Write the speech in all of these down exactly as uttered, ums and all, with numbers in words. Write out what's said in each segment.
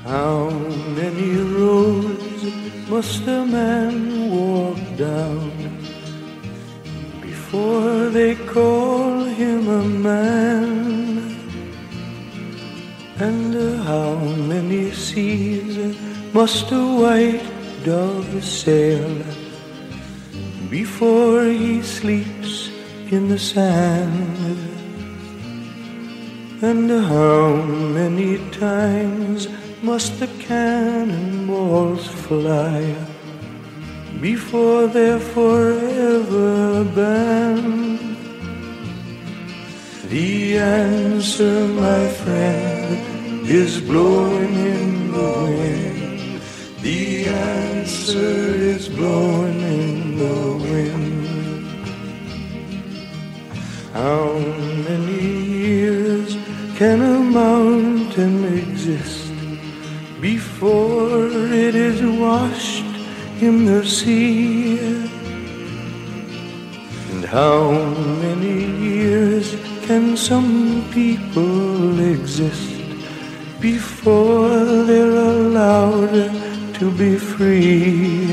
How many roads must a man walk down before they call him a man? And how many seas must a white dove sail before he sleeps in the sand? And how many times must the cannonballs fly before they're forever banned? The answer, my friend, is blowing in the wind. The answer is blowing in the wind. How many years can a mountain exist before it is washed in the sea? And how many years can some people exist before they're allowed to be free?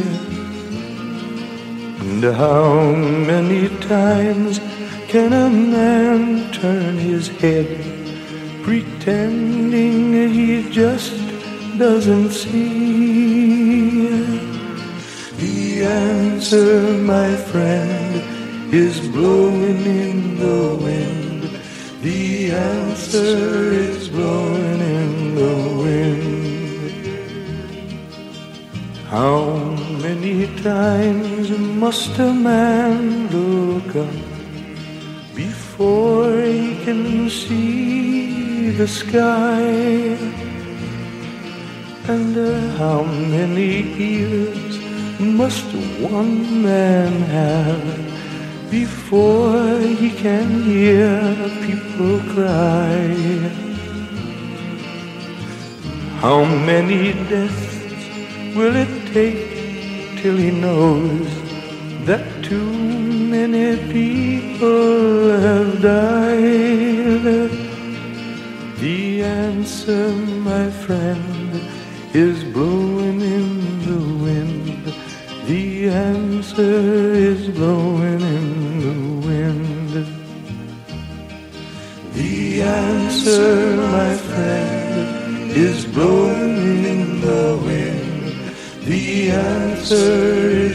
And how many times can a man turn his head pretending he just doesn't see? The answer, my friend, is blowing in the wind. The answer is blowing in the wind. How many times must a man look up before he can see the sky? And uh, how many ears must one man have before he can hear people cry? How many deaths will it take till he knows that too many people have died? The answer, my friend, is blowing in the wind. The answer is blowing in the wind. The answer, my friend, is blowing in the wind. The answer is